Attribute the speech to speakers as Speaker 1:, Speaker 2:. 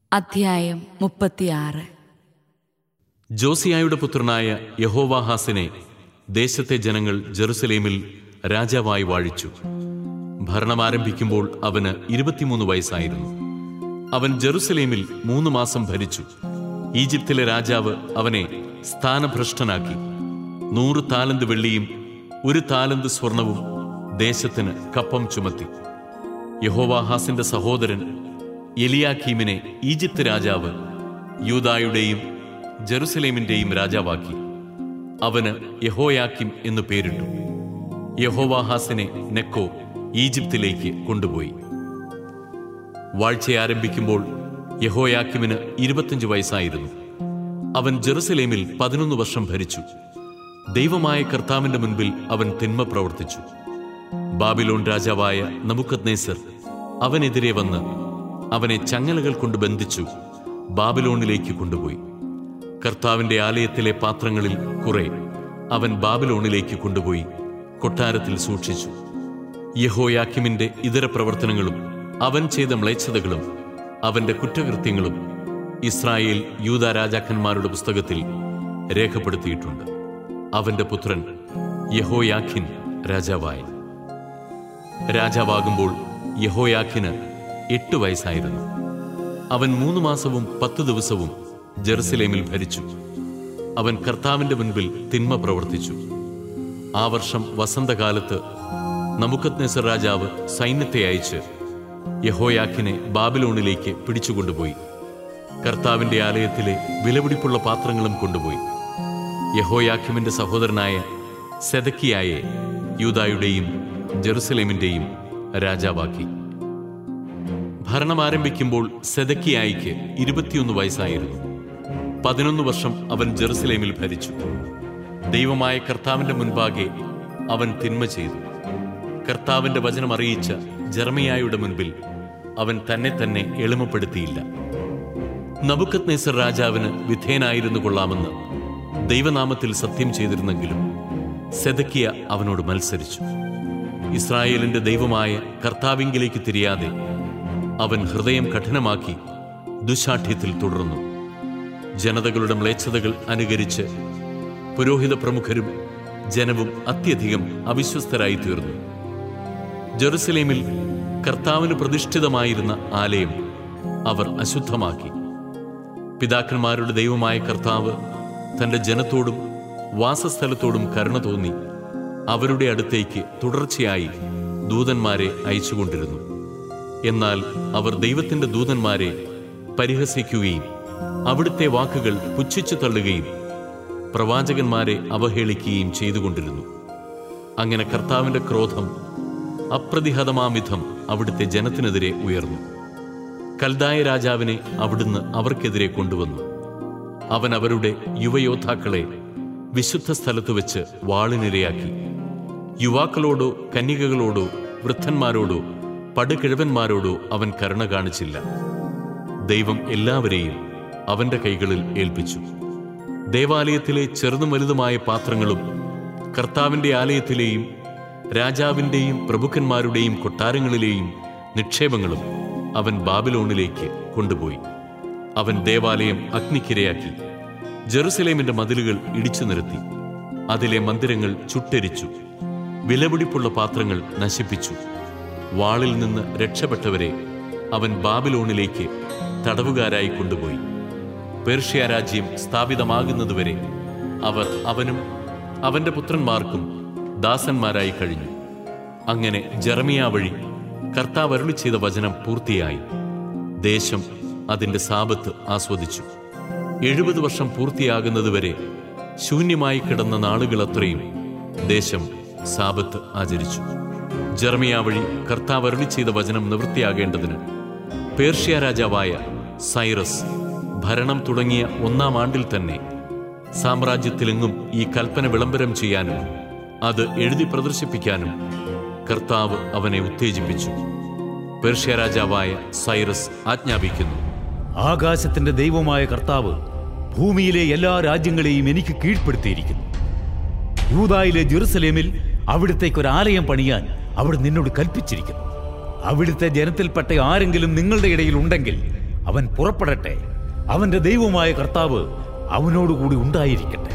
Speaker 1: അധ്യായം 36.
Speaker 2: ജോസിയായുടെ പുത്രനായ യഹോവാഹാസിനെ ദേശത്തെ ജനങ്ങൾ ജെറുസലേമിൽ രാജാവായി വാഴിച്ചു. ഭരണം ആരംഭിക്കുമ്പോൾ അവന് 23 വയസ്സായിരുന്നു. അവൻ ജെറുസലേമിൽ 3 മാസം ഭരിച്ചു. ഈജിപ്തിലെ രാജാവ് അവനെ സ്ഥാനഭ്രഷ്ടനാക്കി. 100 താലന്ത് വെള്ളിയും 1 താലന്ത് സ്വർണവും ദേശത്തിന് കപ്പം ചുമത്തി. യഹോവാഹാസിന്റെ സഹോദരൻ എലിയാക്കീമിനെ ഈജിപ്ത് രാജാവ് യൂദായുടെയും ജെറുസലേമിന്റെയും രാജാവാക്കി. അവന് യഹോയാക്കിം എന്നു പേരിട്ടു. യഹോവാഹാസിനെ നെക്കോ ഈജിപ്തിലേക്ക് കൊണ്ടുപോയി. വാഴ്ച ആരംഭിക്കുമ്പോൾ യഹോയാക്കിമിന് 25 വയസ്സായിരുന്നു. അവൻ ജെറുസലേമിൽ 11 വർഷം ഭരിച്ചു. ദൈവമായ കർത്താവിന്റെ മുൻപിൽ അവൻ തിന്മ പ്രവർത്തിച്ചു. ബാബിലോൺ രാജാവായ നബൂഖദ്നേസർ അവനെതിരെ വന്ന് അവനെ ചങ്ങലകൾ കൊണ്ട് ബന്ധിച്ചു ബാബിലോണിലേക്ക് കൊണ്ടുപോയി. കർത്താവിന്റെ ആലയത്തിലെ പാത്രങ്ങളിൽ കുറെ അവൻ ബാബിലോണിലേക്ക് കൊണ്ടുപോയി കൊട്ടാരത്തിൽ സൂക്ഷിച്ചു. യഹോയാക്കിമിന്റെ ഇതര പ്രവർത്തനങ്ങളും അവൻ ചെയ്ത മ്ലേച്ഛതകളും അവന്റെ കുറ്റകൃത്യങ്ങളും ഇസ്രായേൽ യൂദാ രാജാക്കന്മാരുടെ പുസ്തകത്തിൽ രേഖപ്പെടുത്തിയിട്ടുണ്ട്. അവന്റെ പുത്രൻ യഹോയാഖിൻ രാജാവായി. രാജാവാകുമ്പോൾ യഹോയാഖിന് 8 വയസ്സായിരുന്നു. അവൻ 3 മാസവും 10 ദിവസവും ജെറുസലേമിൽ ഭരിച്ചു. അവൻ കർത്താവിന്റെ മുൻപിൽ തിന്മ പ്രവർത്തിച്ചു. ആ വർഷം വസന്തകാലത്ത് നബൂഖദ്നേസർ രാജാവ് സൈന്യത്തെ അയച്ച് യഹോയാഖിനെ ബാബിലോണിലേക്ക് പിടിച്ചുകൊണ്ടുപോയി. കർത്താവിന്റെ ആലയത്തിലെ വിലപിടിപ്പുള്ള പാത്രങ്ങളും കൊണ്ടുപോയി. യെഹോയാക്കീമിന്റെ സഹോദരനായ സെദക്കിയായെ യൂദായുടെയും ജെറുസലേമിന്റെയും രാജാവാക്കി. ഭരണം ആരംഭിക്കുമ്പോൾ സെദക്കിയായിക്ക് 21 വയസ്സായിരുന്നു. 11 വർഷം അവൻ ജെറുസലേമിൽ ഭരിച്ചു. ദൈവമായ കർത്താവിന്റെ മുൻപാകെ അവൻ തിന്മ ചെയ്തു. കർത്താവിന്റെ വചനം അറിയിച്ച ജെറമിയായുടെ മുൻപിൽ അവൻ തന്നെ എളിമപ്പെടുത്തിയില്ല. നബൂഖദ്നേസർ രാജാവിന് വിധേയനായിരുന്നു കൊള്ളാമെന്ന് ദൈവനാമത്തിൽ സത്യം ചെയ്തിരുന്നെങ്കിലും സെദക്കിയ അവനോട് മത്സരിച്ചു. ഇസ്രായേലിന്റെ ദൈവമായ കർത്താവിങ്കിലേക്ക് തിരിയാതെ അവൻ ഹൃദയം കഠിനമാക്കി ദുശാഠ്യത്തിൽ തുടർന്നു. ജനതകളുടെ മ്ലേച്ഛതകൾ അനുകരിച്ച് പുരോഹിത പ്രമുഖരും ജനവും അത്യധികം അവിശ്വസ്തരായി തീർന്നു. ജെറുസലേമിൽ കർത്താവിന് പ്രതിഷ്ഠിതമായിരുന്ന ആലയം അവർ അശുദ്ധമാക്കി. പിതാക്കന്മാരുടെ ദൈവമായ കർത്താവ് തന്റെ ജനത്തോടും വാസസ്ഥലത്തോടും കരുണ തോന്നി അവരുടെ അടുത്തേക്ക് തുടർച്ചയായി ദൂതന്മാരെ അയച്ചുകൊണ്ടിരുന്നു. എന്നാൽ അവർ ദൈവത്തിന്റെ ദൂതന്മാരെ പരിഹസിക്കുകയും അവിടുത്തെ വാക്കുകൾ പുച്ഛിച്ചു തള്ളുകയും പ്രവാചകന്മാരെ അവഹേളിക്കുകയും ചെയ്തുകൊണ്ടിരുന്നു. അങ്ങനെ കർത്താവിന്റെ ക്രോധം അപ്രതിഹതമാംവിധം അവിടുത്തെ ജനത്തിനെതിരെ ഉയർന്നു. കൽദായ രാജാവിനെ അവിടുന്ന് അവർക്കെതിരെ കൊണ്ടുവന്നു. അവൻ അവരുടെ യുവയോദ്ധാക്കളെ വിശുദ്ധ സ്ഥലത്ത് വെച്ച് വാളിനിരയാക്കി. യുവാക്കളോടോ കന്യകകളോടോ വൃദ്ധന്മാരോടോ പടുകിഴവന്മാരോടോ അവൻ കരുണ കാണിച്ചില്ല. ദൈവം എല്ലാവരെയും അവന്റെ കൈകളിൽ ഏൽപ്പിച്ചു. ദേവാലയത്തിലെ ചെറുതും വലുതുമായ പാത്രങ്ങളും കർത്താവിന്റെ ആലയത്തിലെയും രാജാവിന്റെയും പ്രഭുക്കന്മാരുടെയും കൊട്ടാരങ്ങളിലെയും നിക്ഷേപങ്ങളും അവൻ ബാബിലോണിലേക്ക് കൊണ്ടുപോയി. അവൻ ദേവാലയം അഗ്നിക്കിരയാക്കി. ജെറുസലേമിന്റെ മതിലുകൾ ഇടിച്ചു നിരത്തി. അതിലെ മന്ദിരങ്ങൾ ചുട്ടെരിച്ചു. വിലപിടിപ്പുള്ള പാത്രങ്ങൾ നശിപ്പിച്ചു. വാളിൽ നിന്ന് രക്ഷപ്പെട്ടവരെ അവൻ ബാബിലോണിലേക്ക് തടവുകാരായി കൊണ്ടുപോയി. പേർഷ്യ രാജ്യം സ്ഥാപിതമാകുന്നതുവരെ അവർ അവനും അവന്റെ പുത്രന്മാർക്കും ദാസന്മാരായി കഴിഞ്ഞു. അങ്ങനെ ജെറമിയ വഴി കർത്താവ് അരുളി ചെയ്ത വചനം പൂർത്തിയായി. ദേശം അതിന്റെ സാബത്ത് ആസ്വദിച്ചു. 70 വർഷം പൂർത്തിയാകുന്നതുവരെ ശൂന്യമായി കിടന്ന നാളുകളത്രയും ദേശം സാബത്ത് ആചരിച്ചു. ജെറമിയ വഴി കർത്താവ് അരുളി ചെയ്ത വചനം നിവൃത്തിയാകേണ്ടതിന് പേർഷ്യ രാജാവായ സൈറസ് ഭരണം തുടങ്ങിയ 1-ാം ആണ്ടിൽ തന്നെ സാമ്രാജ്യത്തിലെങ്ങും ഈ കൽപ്പന വിളംബരം ചെയ്യാനും അത് എഴുതി പ്രദർശിപ്പിക്കാനും കർത്താവ് അവനെ ഉത്തേജിപ്പിച്ചു. പേർഷ്യ രാജാവായ സൈറസ് ആജ്ഞാപിക്കുന്നു:
Speaker 3: ആകാശത്തിന്റെ ദൈവമായ കർത്താവ് ഭൂമിയിലെ എല്ലാ രാജ്യങ്ങളെയും എനിക്ക് കീഴ്പ്പെടുത്തിയിരിക്കുന്നു. യൂദായിലെ ജെറുസലേമിൽ അവിടുത്തേക്കൊരാലയം പണിയാൻ അവിടെ നിന്നോട് കൽപ്പിച്ചിരിക്കുന്നു. അവിടുത്തെ ജനത്തിൽപ്പെട്ട ആരെങ്കിലും നിങ്ങളുടെ ഇടയിൽ ഉണ്ടെങ്കിൽ അവൻ പുറപ്പെടട്ടെ. അവന്റെ ദൈവമായ കർത്താവ് അവനോടുകൂടി ഉണ്ടായിരിക്കട്ടെ.